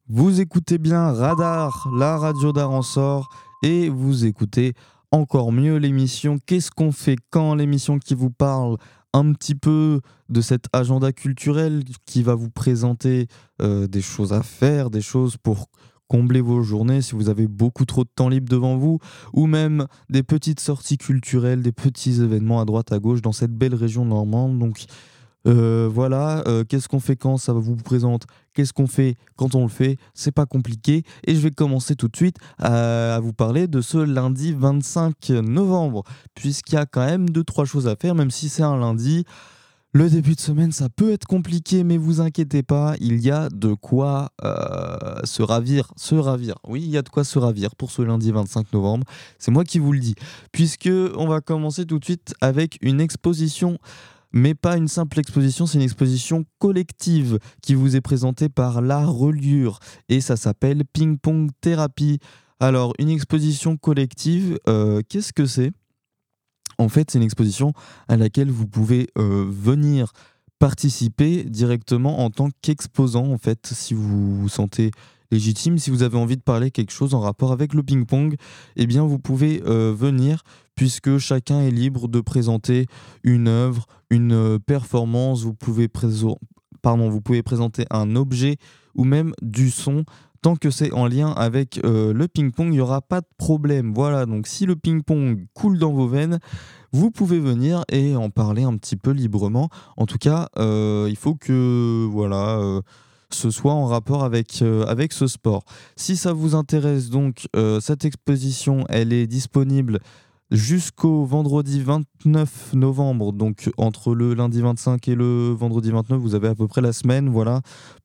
Vous écoutez bien Radar, la radio d'Aransor, et vous écoutez encore mieux l'émission Qu'est-ce qu'on fait quand, l'émission qui vous parle un petit peu de cet agenda culturel qui va vous présenter des choses à faire, des choses pour combler vos journées si vous avez beaucoup trop de temps libre devant vous, ou même des petites sorties culturelles, des petits événements à droite à gauche dans cette belle région normande. Donc voilà, qu'est-ce qu'on fait quand ça vous présente, qu'est-ce qu'on fait quand on le fait, c'est pas compliqué. Et je vais commencer tout de suite à vous parler de ce lundi 25 novembre, puisqu'il y a quand même deux trois choses à faire, même si c'est un lundi. Le début de semaine, ça peut être compliqué, mais vous inquiétez pas, il y a de quoi se ravir, se ravir. Oui, il y a de quoi se ravir pour ce lundi 25 novembre. C'est moi qui vous le dis, puisque on va commencer tout de suite avec une exposition, mais pas une simple exposition, c'est une exposition collective qui vous est présentée par La Reliure et ça s'appelle Ping Pong Thérapie. Alors, une exposition collective, qu'est-ce que c'est? En fait, c'est une exposition à laquelle vous pouvez venir participer directement en tant qu'exposant, en fait, si vous vous sentez légitime, si vous avez envie de parler quelque chose en rapport avec le ping-pong, eh bien, vous pouvez venir, puisque chacun est libre de présenter une œuvre, une performance, vous pouvez présenter un objet ou même du son. Tant que c'est en lien avec le ping-pong, il n'y aura pas de problème. Voilà, donc si le ping-pong coule dans vos veines, vous pouvez venir et en parler un petit peu librement. En tout cas, il faut que voilà, ce soit en rapport avec ce sport. Si ça vous intéresse donc, cette exposition, elle est disponible jusqu'au vendredi 29 novembre, donc entre le lundi 25 et le vendredi 29, vous avez à peu près la semaine, voilà,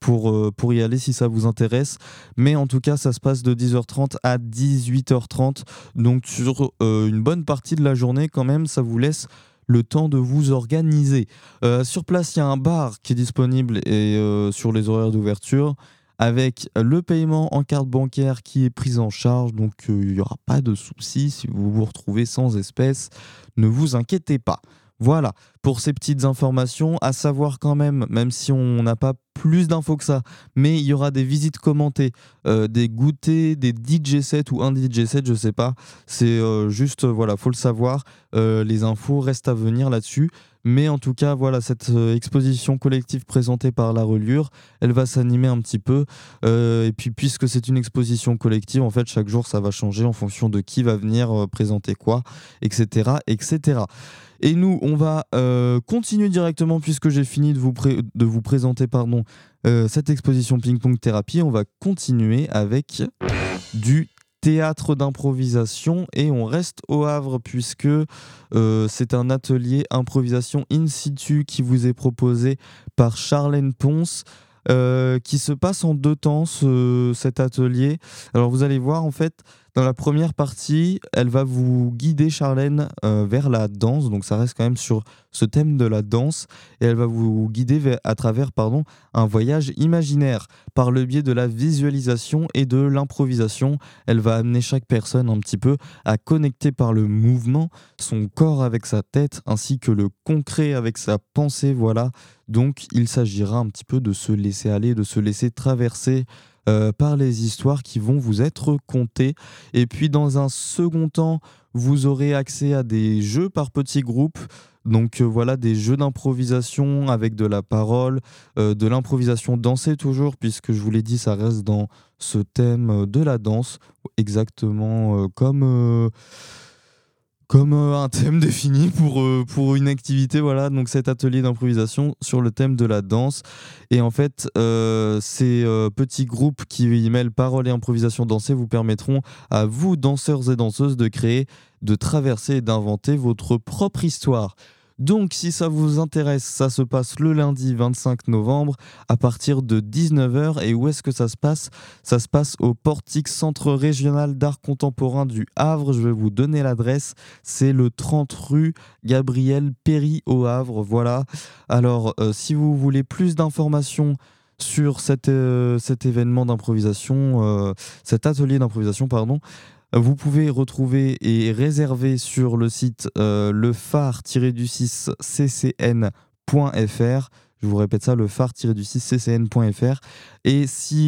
pour y aller si ça vous intéresse. Mais en tout cas, ça se passe de 10h30 à 18h30, donc sur une bonne partie de la journée quand même, ça vous laisse le temps de vous organiser. Sur place, il y a un bar qui est disponible et sur les horaires d'ouverture, avec le paiement en carte bancaire qui est pris en charge, donc il n'y aura pas de souci si vous vous retrouvez sans espèces, ne vous inquiétez pas. Voilà, pour ces petites informations, à savoir quand même, même si on n'a pas plus d'infos que ça, mais il y aura des visites commentées, des goûters, des DJ sets ou un DJ set, je sais pas, c'est juste, voilà, faut le savoir, les infos restent à venir là-dessus. Mais en tout cas, voilà, cette exposition collective présentée par La Reliure, elle va s'animer un petit peu. Et puis, puisque c'est une exposition collective, en fait, chaque jour, ça va changer en fonction de qui va venir présenter quoi, etc., etc. Et nous, on va continuer directement, puisque j'ai fini de vous présenter cette exposition Ping Pong Thérapie. On va continuer avec du théâtre d'improvisation et on reste au Havre puisque c'est un atelier improvisation in situ qui vous est proposé par Charlène Ponce, qui se passe en deux temps, cet atelier. Alors vous allez voir, en fait, dans la première partie, elle va vous guider, Charlène, vers la danse, donc ça reste quand même sur ce thème de la danse, et elle va vous guider à travers un voyage imaginaire par le biais de la visualisation et de l'improvisation. Elle va amener chaque personne un petit peu à connecter par le mouvement son corps avec sa tête ainsi que le concret avec sa pensée, voilà. Donc il s'agira un petit peu de se laisser aller, de se laisser traverser par les histoires qui vont vous être contées. Et puis dans un second temps, vous aurez accès à des jeux par petits groupes. Donc voilà, des jeux d'improvisation avec de la parole, de l'improvisation dansée toujours, puisque je vous l'ai dit, ça reste dans ce thème de la danse, exactement comme un thème défini pour une activité, voilà, donc cet atelier d'improvisation sur le thème de la danse. Et en fait, ces petits groupes qui mêlent parole et improvisation dansée vous permettront à vous, danseurs et danseuses, de créer, de traverser et d'inventer votre propre histoire. Donc, si ça vous intéresse, ça se passe le lundi 25 novembre à partir de 19h. Et où est-ce que ça se passe? Ça se passe au Portique Centre Régional d'Art Contemporain du Havre. Je vais vous donner l'adresse. C'est le 30 rue Gabriel Péry au Havre. Voilà. Alors, si vous voulez plus d'informations sur cet événement d'improvisation, cet atelier d'improvisation, pardon, vous pouvez retrouver et réserver sur le site le phare-du-6 ccn.fr. Je vous répète ça, le phare-du-6 ccn.fr. Et si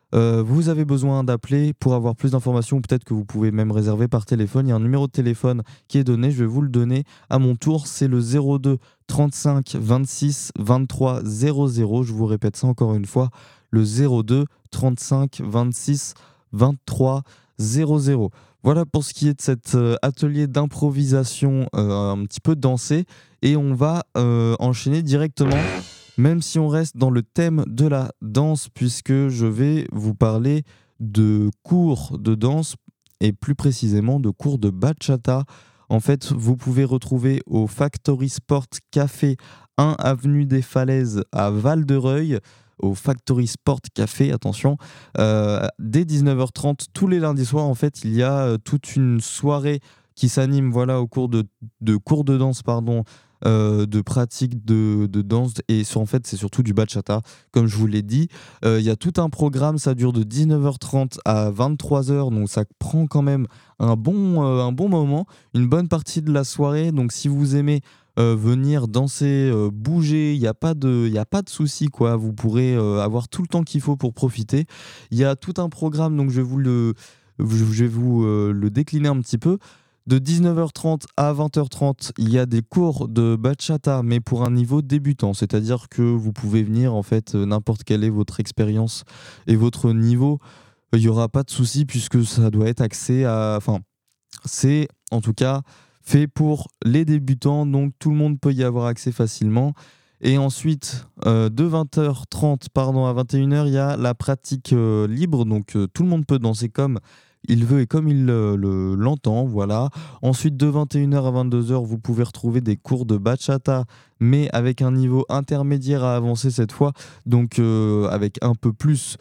Vous avez besoin d'appeler pour avoir plus d'informations, ou peut-être que vous pouvez même réserver par téléphone. Il y a un numéro de téléphone qui est donné, je vais vous le donner à mon tour, c'est le 02 35 26 23 00. Je vous répète ça encore une fois, le 02 35 26 23 00. Voilà pour ce qui est de cet atelier d'improvisation un petit peu dansé. Et on va enchaîner directement, même si on reste dans le thème de la danse, puisque je vais vous parler de cours de danse et plus précisément de cours de bachata. En fait, vous pouvez retrouver au Factory Sport Café 1 avenue des Falaises à Val-de-Reuil, au Factory Sport Café, attention, dès 19h30 tous les lundis soirs. En fait, il y a toute une soirée qui s'anime, voilà, au cours de cours de danse, pardon, de pratique de danse, et en fait c'est surtout du bachata comme je vous l'ai dit. Il y a tout un programme, ça dure de 19h30 à 23h, donc ça prend quand même un bon moment, une bonne partie de la soirée. Donc si vous aimez venir danser, bouger, il y a pas de souci quoi, vous pourrez avoir tout le temps qu'il faut pour profiter. Il y a tout un programme, donc je vais vous le décliner un petit peu. De 19h30 à 20h30, il y a des cours de bachata, mais pour un niveau débutant. C'est-à-dire que vous pouvez venir, en fait, n'importe quelle est votre expérience et votre niveau. Il n'y aura pas de souci puisque ça doit être axé à... Enfin, c'est en tout cas fait pour les débutants, donc tout le monde peut y avoir accès facilement. Et ensuite, de 20h30 pardon, à 21h, il y a la pratique libre, donc tout le monde peut danser comme il veut et comme il l'entend, voilà. Ensuite, de 21h à 22h, vous pouvez retrouver des cours de bachata, mais avec un niveau intermédiaire à avancer cette fois, donc avec un peu plus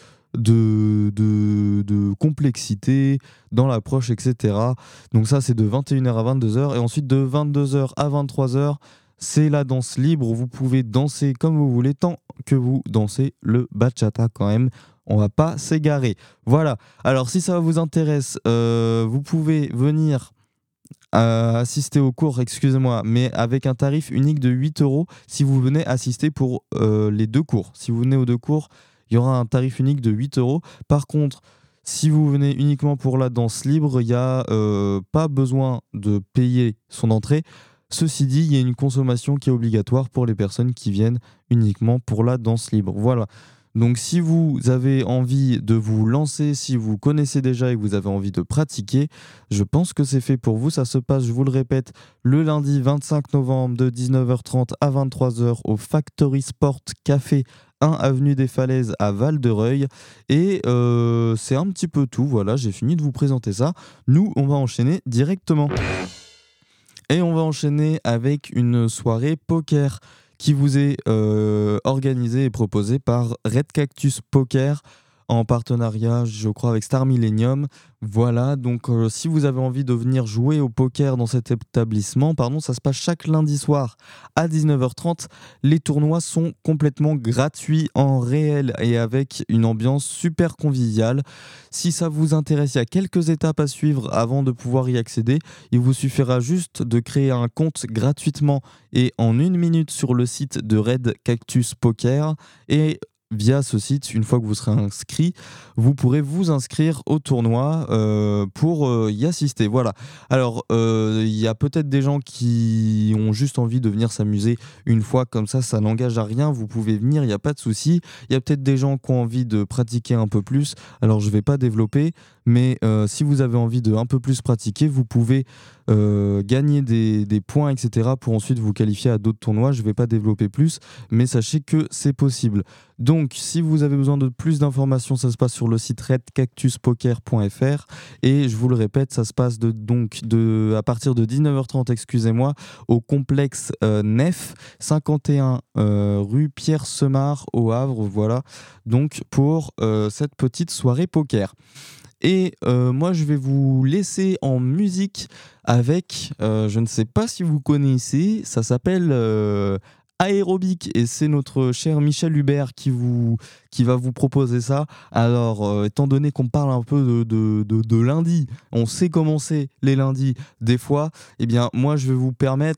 de complexité dans l'approche, etc. Donc ça, c'est de 21h à 22h. Et ensuite, de 22h à 23h, c'est la danse libre. Vous pouvez danser comme vous voulez, tant que vous dansez le bachata quand même. On va pas s'égarer. Voilà. Alors, si ça vous intéresse, vous pouvez venir assister au cours, excusez-moi, mais avec un tarif unique de 8 € si vous venez assister pour les deux cours. Si vous venez aux deux cours, il y aura un tarif unique de 8 €. Par contre, si vous venez uniquement pour la danse libre, il n'y a pas besoin de payer son entrée. Ceci dit, il y a une consommation qui est obligatoire pour les personnes qui viennent uniquement pour la danse libre. Voilà. Donc si vous avez envie de vous lancer, si vous connaissez déjà et que vous avez envie de pratiquer, je pense que c'est fait pour vous. Ça se passe, je vous le répète, le lundi 25 novembre de 19h30 à 23h au Factory Sport Café 1 avenue des Falaises à Val-de-Reuil. Et c'est un petit peu tout. Voilà, j'ai fini de vous présenter ça. Nous, on va enchaîner directement. Et on va enchaîner avec une soirée poker qui vous est organisée et proposée par Red Cactus Poker en partenariat, je crois, avec Star Millennium. Voilà, donc si vous avez envie de venir jouer au poker dans cet établissement, pardon, ça se passe chaque lundi soir à 19h30. Les tournois sont complètement gratuits en réel et avec une ambiance super conviviale. Si ça vous intéresse, il y a quelques étapes à suivre avant de pouvoir y accéder. Il vous suffira juste de créer un compte gratuitement et en 1 minute sur le site de Red Cactus Poker. Et via ce site, une fois que vous serez inscrit, vous pourrez vous inscrire au tournoi pour y assister. Voilà. Alors, il y a peut-être des gens qui ont juste envie de venir s'amuser une fois comme ça n'engage à rien. Vous pouvez venir, il n'y a pas de souci. Il y a peut-être des gens qui ont envie de pratiquer un peu plus. Alors, je ne vais pas développer, mais si vous avez envie de un peu plus pratiquer, vous pouvez gagner des points, etc. pour ensuite vous qualifier à d'autres tournois. Je ne vais pas développer plus, mais sachez que c'est possible. Donc, si vous avez besoin de plus d'informations, ça se passe sur le site redcactuspoker.fr et je vous le répète, ça se passe à partir de 19h30, excusez-moi, au complexe Nef, 51 rue Pierre Semard au Havre. Voilà, donc pour cette petite soirée poker. Et moi, je vais vous laisser en musique avec, je ne sais pas si vous connaissez, ça s'appelle Aérobic et c'est notre cher Michel Hubert qui va vous proposer ça. Alors, étant donné qu'on parle un peu de lundi, on sait comment c'est les lundis des fois, eh bien moi je vais vous permettre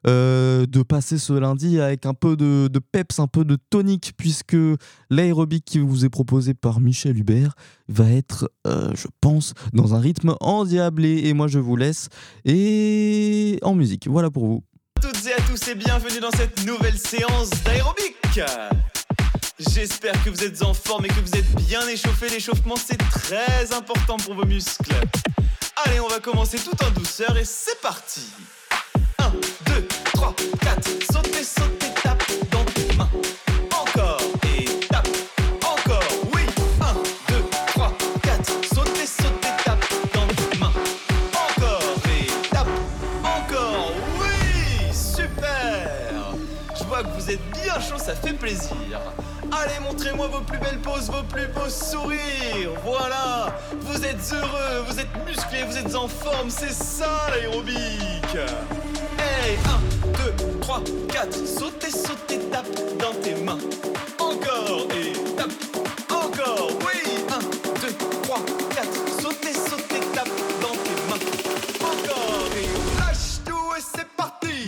de passer ce lundi avec un peu de peps, un peu de tonique, puisque l'aérobic qui vous est proposé par Michel Hubert va être, je pense, dans un rythme endiablé. Et moi, je vous laisse et en musique. Voilà pour vous. Toutes et à tous et bienvenue dans cette nouvelle séance d'aérobic. J'espère que vous êtes en forme et que vous êtes bien échauffés. L'échauffement, c'est très important pour vos muscles. Allez, on va commencer tout en douceur et c'est parti. 1, 2, 3, 4, sautez, sautez, tape dans tes mains. Encore et tape, encore, oui. 1, 2, 3, 4, sautez, sautez, tape dans tes mains. Encore et tape, encore, oui. Super. Je vois que vous êtes bien chaud, ça fait plaisir. Allez, montrez-moi vos plus belles poses, vos plus beaux sourires. Voilà, vous êtes heureux, vous êtes musclés, vous êtes en forme, c'est ça l'aérobic. Hey, 1, 2, 3, 4, sautez, sautez, tape dans tes mains. Encore et tape, encore, oui. 1, 2, 3, 4, sautez, sautez, tape dans tes mains. Encore et lâche tout et c'est parti.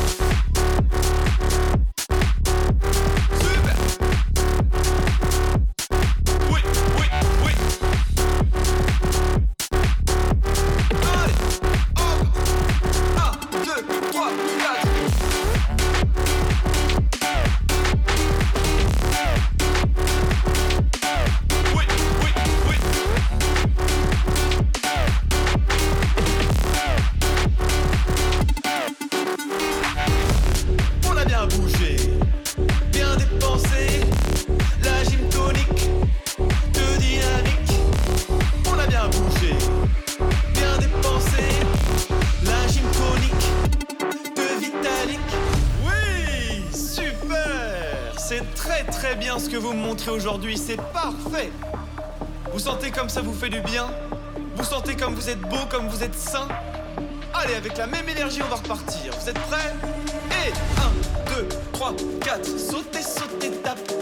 Très bien ce que vous me montrez aujourd'hui, c'est parfait. Vous sentez comme ça vous fait du bien? Vous sentez comme vous êtes beau, comme vous êtes sain? Allez, avec la même énergie, on va repartir. Vous êtes prêts? Et 1, 2, 3, 4, sautez, sautez, tape